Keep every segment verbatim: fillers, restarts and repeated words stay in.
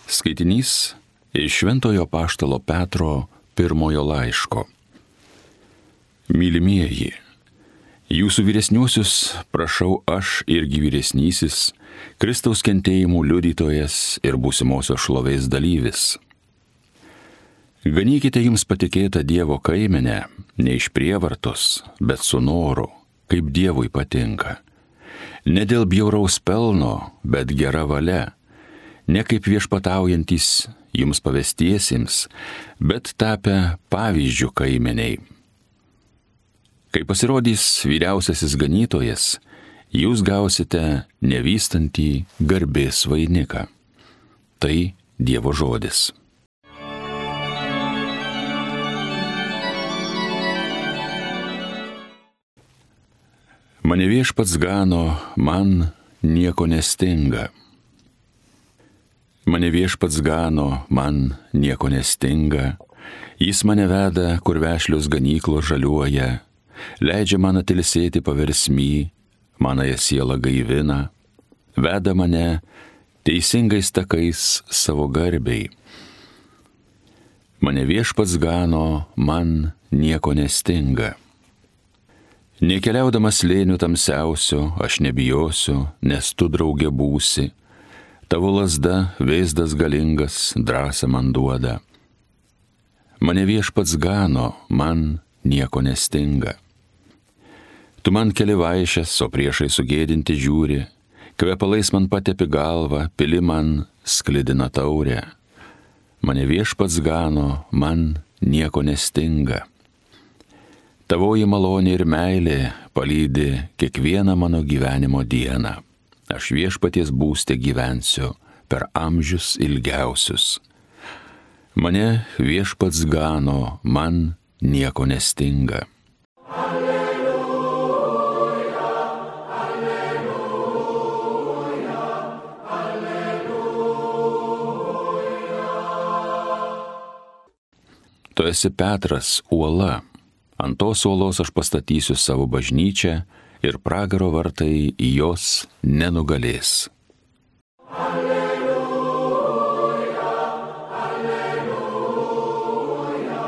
Skaitinys iš Šventojo apaštalo Petro pirmojo laiško. Mylimieji, jūsų vyresniuosius prašau aš irgi vyresnysis, Kristaus kentėjimų liudytojas ir būsimosios šlovės dalyvis. Ganykite jums patikėtą Dievo kaimenę, ne iš prievartos, bet su noru, kaip Dievui patinka. Ne dėl bjauraus pelno, bet gera valia, ne kaip viešpataujantys jums pavestiesiems, bet tapę pavyzdžių kaimeniai. Kai pasirodys vyriausiasis ganytojas, jūs gausite nevystantį garbės vainiką. Tai Dievo žodis. Mane viešpats gano, man nieko nestinga. Mane viešpats gano, man nieko nestinga. Jis mane veda, kur vešlios ganyklos žaliuoja, leidžia man atilsėti paversmy, manąją sielą gaivina, veda mane teisingais takais savo garbei. Mane viešpats gano, man nieko nestinga. Nekeliaudamas slėnių tamsiausio, aš nebijosiu, nes tu drauge būsi. Tavo lazda, vėzdas galingas, drąsą man duoda. Mane viešpats gano, man nieko nestinga. Tu man keli vaišes, o priešai sugėdinti žiūri, kvepalais man patepi galvą, pili man sklidina taurę. Mane viešpats gano, man nieko nestinga. Tavoji malonė ir meilė palydi kiekvieną mano gyvenimo dieną. Aš viešpaties būste gyvensiu per amžius ilgiausius. Mane viešpats gano, man nieko nestinga. Alleluja, alleluja, alleluja. Tu esi Petras, uola. Ant tos uolos aš pastatysiu savo bažnyčią ir pragaro vartai jos nenugalės. Alleluja, alleluja,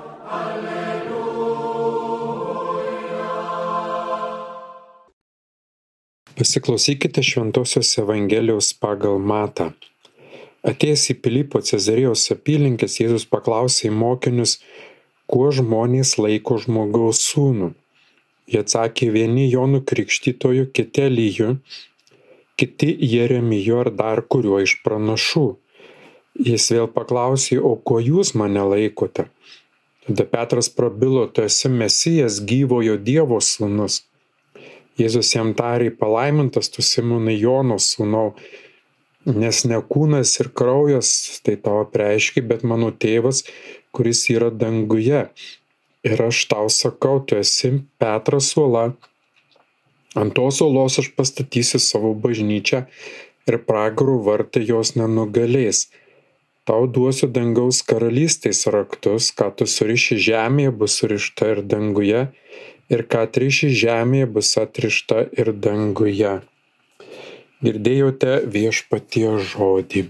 alleluja. Pasiklausykite Šventosios Evangelijos pagal Matą. Atėjęs į Pilypo Cezarėjos apylinkes, Jėzus paklausė mokinius, kuo žmonės laiko žmogaus sūnų. Jie atsakė, vieni Jonu Krikštytoju, kiti Eliju, kiti Jeremiju ar dar kuriuo iš pranašų. Jis vėl paklausė, o kuo jūs mane laikote? Tada Petras prabilo, tu esi Mesijas, gyvojo Dievo sūnus. Jėzus jam tarė, palaimintas tu Simonai Jono sūnau, nes ne kūnas ir kraujas tai tau apreiškė, bet mano tėvas, kuris yra danguje. Ir aš tau sakau, tu esi Petras uola. Ant tos uolos aš pastatysiu savo bažnyčią ir pragarų vartai jos nenugalės. Tau duosiu dangaus karalystės raktus, ką tu suriši žemėje, bus surišta ir danguje, ir ką atriši žemėje, bus atrišta ir danguje. Girdėjote viešpaties žodį.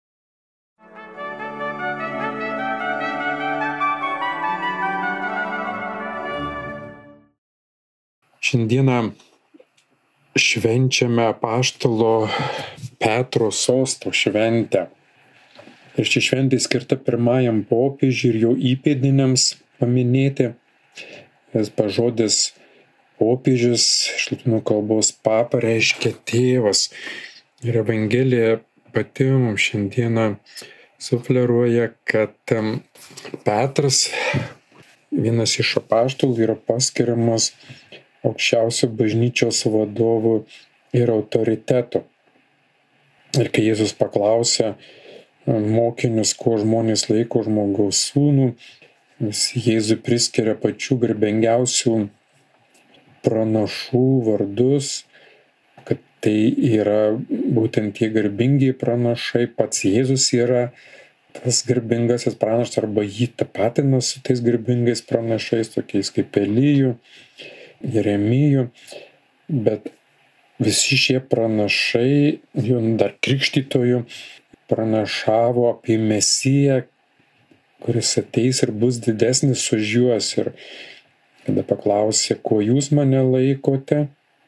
Šiandieną švenčiame apaštalo Petro sosto šventę. Ir ši šventė skirta pirmajam popiežiui ir jo įpėdiniams paminėti. Nes pažodis popiežius iš lotynų kalbos papa reiškia tėvas. Ir Evangelija pati mums šiandieną sufleruoja, kad Petras, vienas iš apaštalų, yra paskiriamas aukščiausio bažnyčios vadovų ir autoritetų. Ir kai Jėzus paklausė mokinius, kuo žmonės laiko žmogaus sūnų, jis Jėzui priskiria pačių garbingiausių pranašų vardus, kad tai yra būtent tie garbingi pranašai, pats Jėzus yra tas garbingasis pranašas arba jį tapatina su tais garbingais pranašais, tokiais kaip Elijų, Jeremijų, bet visi šie pranašai, jau dar krikštytojų, pranašavo apie Mesiją, kuris ateis ir bus didesnis už juos. Ir kada paklausė, kuo jūs mane laikote,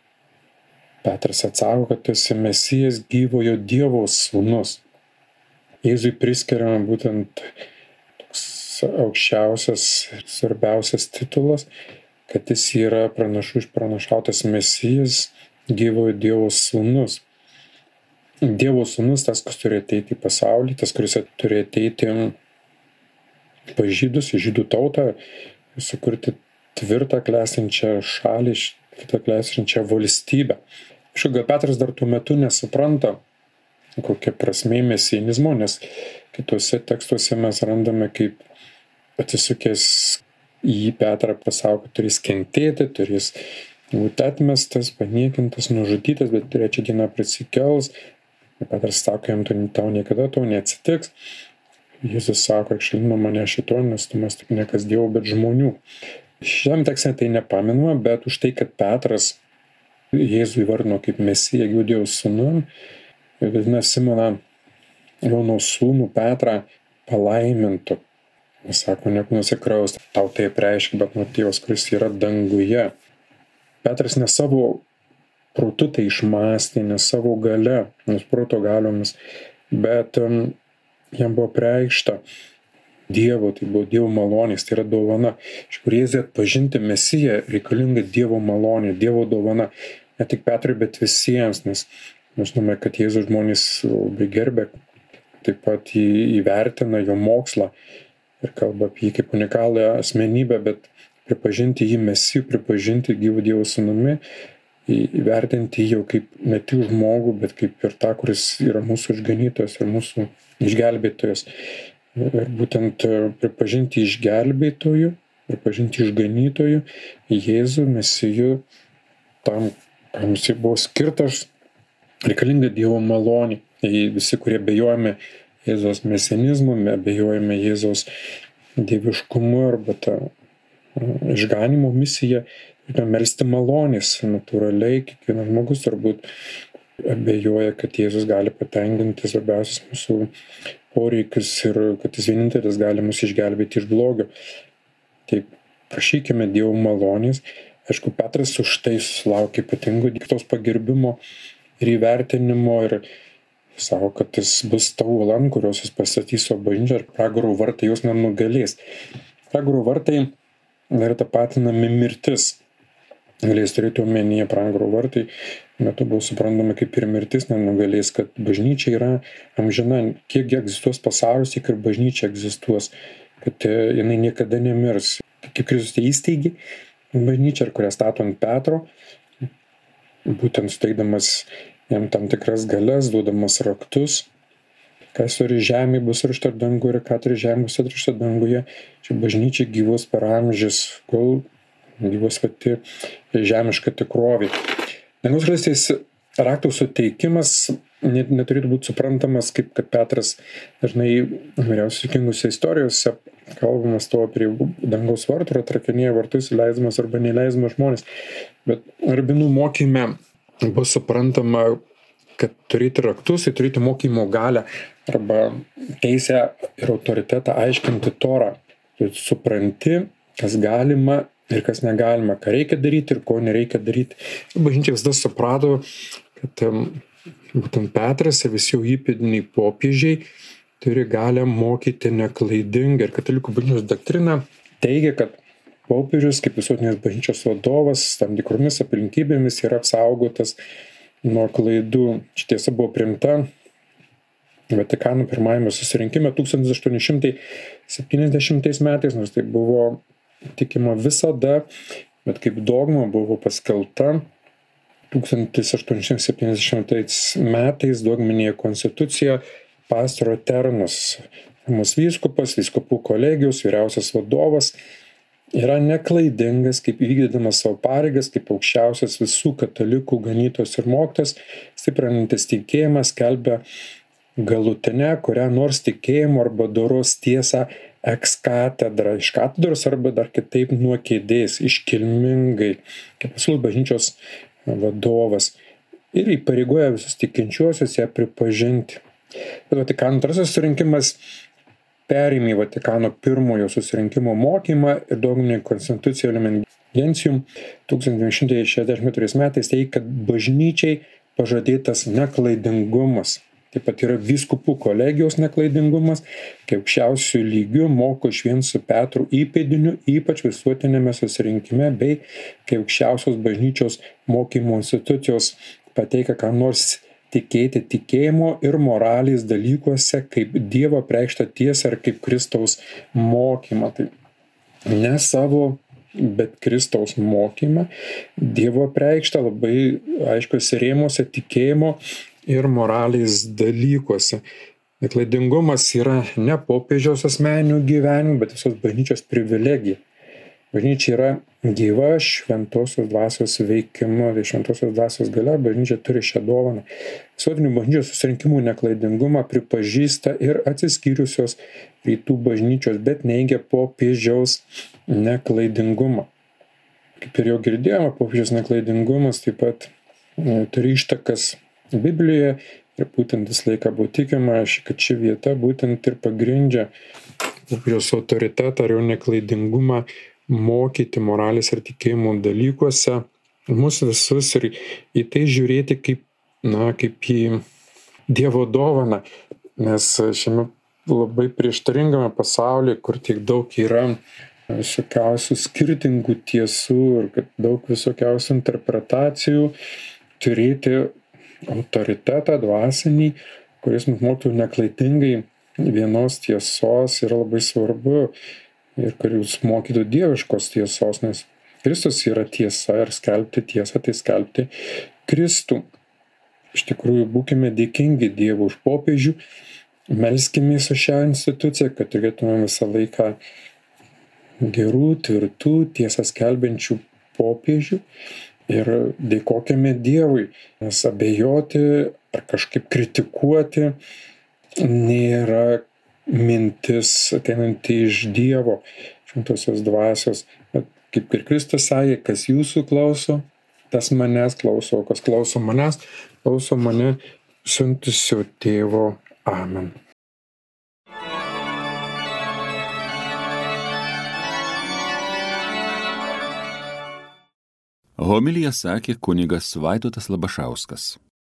Petras atsako, kad tu esi Mesijas, gyvojo Dievo sūnus. Jėzui priskiriama būtent toks aukščiausias, svarbiausias titulas, kad jis yra pranašų išpranašautas Mesijas, gyvojo Dievo sūnus. Dievo sūnus, tas, kas turi ateiti į pasaulį, tas, kuris turi ateiti pas žydus, į žydų tautą, sukurti tvirtą klestinčią šalį, tvirtą klestinčią valstybę. Aišku, gal Petras dar tuo metu nesupranta, kokia prasmė mesianizmo, nes kitose tekstuose mes randame, kaip atsisukęs į jį Petrą pasako, kad turės kentėti, turės būti atmestas, paniekintas, nužudytas, bet trečią dieną prisikels. Petras sako, jam tau niekada to neatsitiks. Jėzus sako, išlino mane šito, nes tu mes tik ne kas Dievo, bet žmonių. Šiam tekste tai nepaminama, bet už tai, kad Petras Jėzų įvardino kaip Mesiją, gyvo Dievo sūnum, vadina Simoną, Jono sūnų Petrą, palaimintu. Jis sako, nenusikraus, tau tai reiškia, bet nuo Tėvas, kuris yra danguje. Petras ne savo protu tai išmąstė, ne savo gale, nes proto galiomis, bet um, jam buvo preikšta Dievo, tai buvo Dievo malonės, tai yra dovana. Iš kur Jėzui atpažinti Mesiją reikalinga Dievo malonė, Dievo dovana. Ne tik Petrui, bet visiems, nes mes žinome, kad Jėzų žmonės labai gerbė, taip pat jį įvertina jo mokslą ir kalba apie jį kaip unikalę asmenybę, bet pripažinti jį Mesiju, pripažinti gyvų Dievo sūnumi, įvertinti jį jau kaip ne tik žmogų, bet kaip ir tą, kuris yra mūsų išganytojas ir mūsų išgelbėtojas. Ir būtent pripažinti išgelbėtojų, pripažinti išganytojų Jėzų Mesiju, tam, kam jis buvo skirtas, reikalinga Dievo malonė. Jei visi, kurie abejojame Jėzaus mesianizmu, abejojame Jėzaus dieviškumu arba tą išganimo misiją, turime melsti malonės. Natūraliai kiekvienas žmogus turbūt abejoja, kad Jėzus gali patenkinti svarbiausius mūsų poreikius ir kad jis vienintelis gali mus išgelbėti iš blogio. Tai prašykime Dievo malonės. Aišku, Petras už tai sulaukė ypatingų kitos pagerbimo ir įvertinimo ir sako, kad jis bus ta uola, ant kurios jis pastatys savo bažnyčią ir pragaro vartai jos nenugalės. Pragaro vartai yra tapatinami mirtis. Galės turėti omenyje pragaro vartai. Metu buvo suprantama kaip ir mirtis nenugalės, kad bažnyčia yra amžina, kiek egzistuos pasaulis, tiek ir bažnyčia egzistuos, kad jinai niekada nemirs. Kaip Kristus įsteigė bažnyčią, kurią stato ant Petro, būtent suteikdamas jam tam tikras galias, duodamas raktus, kas turi žemė bus surišta danguje ir ką turi žemė bus atrišta danguje. Čia bažnyčia gyvos per amžius, kol gyvos pati žemiška tikrovė. Dangaus karalystės raktų suteikimas net, neturėtų būti suprantamas, kaip kad Petras dažnai įvairiausiose juokingose istorijose kalbamas to prie dangaus vartų ir atrakinėja vartus, įleisdamas arba neįleisdamas žmonės. Bet rabinų mokyme bus suprantama, kad turėti raktus, tai turėti mokymo galią arba teisę ir autoritetą aiškinti Torą. Tu supranti, kas galima ir kas negalima, ką reikia daryti ir ko nereikia daryti. Bažnyčia visada suprato, kad būtent Petras ir visi jau įpėdiniai popiežiai turi galę mokyti neklaidingai. Ir katalikų bažnyčios doktrina teigia, kad popiežius kaip visuotinės bažnyčios vadovas tam tikromis aplinkybėmis yra apsaugotas nuo klaidų. Ši tiesa buvo priimta Vatikano pirmajame susirinkime tūkstantis aštuoni šimtai septyniasdešimtais metais, nors tai buvo tikima visada, bet kaip dogma buvo paskelbta tūkstantis aštuoni šimtai septyniasdešimtais metais dogminėje konstitucijoje Pastoro Eternus, mūsų vyskupas, vyskupų kolegijos vyriausias vadovas yra neklaidingas, kaip vykdydamas savo pareigas, kaip aukščiausias visų katalikų ganytojas ir mokytojas, stiprinantis tikėjimą, skelbia galutinę kurią nors tikėjimo arba doros tiesą ex katedra, iš katedros arba dar kitaip nuo kėdės, iškilmingai, kaip visų bažnyčios vadovas ir įpareigoja visus tikinčiuosius ją pripažinti. Bet Vatikano antrasis susirinkimas perėmė Vatikano pirmojo susirinkimo mokymą ir dogminė konstitucija Lumen Gentium tūkstantis devyni šimtai šešiasdešimt ketvirtais metais teigia, kad bažnyčiai pažadėtas neklaidingumas. Taip pat yra vyskupų kolegijos neklaidingumas, kai aukščiausių lygių moko išvien su Petru įpėdiniu, ypač visuotinėme susirinkime, bei kai aukščiausios bažnyčios mokymo institucijos pateikia ką nors tikėti tikėjimo ir moralės dalykuose kaip Dievo apreikštą tiesą ar kaip Kristaus mokymą. Tai ne savo, bet Kristaus mokymą, Dievo apreikštą labai aiškiuose rėmuose tikėjimo ir moralės dalykuose. Neklaidingumas yra ne popiežiaus asmeninių gyvenimų, bet visos bažnyčios privilegija. Bažnyčia yra gyva šventosios dvasios veikimu, tai šventosios dvasios galia bažnyčia turi šią dovaną. Visuotinių bažnyčios susirinkimų neklaidingumą pripažįsta ir atsiskyrusios rytų bažnyčios, bet neigia popiežiaus neklaidingumą. Kaip ir jau girdėjome, popiežiaus neklaidingumas taip pat e, turi ištakas Biblijoje ir būtent visą laiką buvo tikima, kad ši vieta būtent ir pagrindžia popiežiaus autoritetą ar jo neklaidingumą mokyti moralės ir tikėjimo dalykuose mūsų visus ir į tai žiūrėti kaip, na, kaip į Dievo dovaną, nes šiame labai prieštaringame pasaulyje, kur tiek daug yra visokiausių skirtingų tiesų ir kad daug visokiausių interpretacijų, turėti autoritetą dvasinį, kuris mus mokytų neklaidingai vienos tiesos, yra labai svarbu ir kuris mokytų dieviškos tiesos, nes Kristus yra tiesa ir skelbti tiesą, tai skelbti Kristų. Iš tikrųjų, būkime dėkingi Dievui už popiežių, melskimės už šią instituciją, kad turėtume visą laiką gerų, tvirtų, tiesą skelbiančių popiežių ir dėkokime Dievui, nes abejoti ar kažkaip kritikuoti nėra mintis ateinanti iš Dievo, šventosios dvasios. Bet kaip ir Kristus sakė, kas jūsų klauso, tas manęs klauso, o kas klauso manęs, klauso mane siuntusio tėvo. Amen. Homiliją sakė kunigas Vaidotas Labašauskas.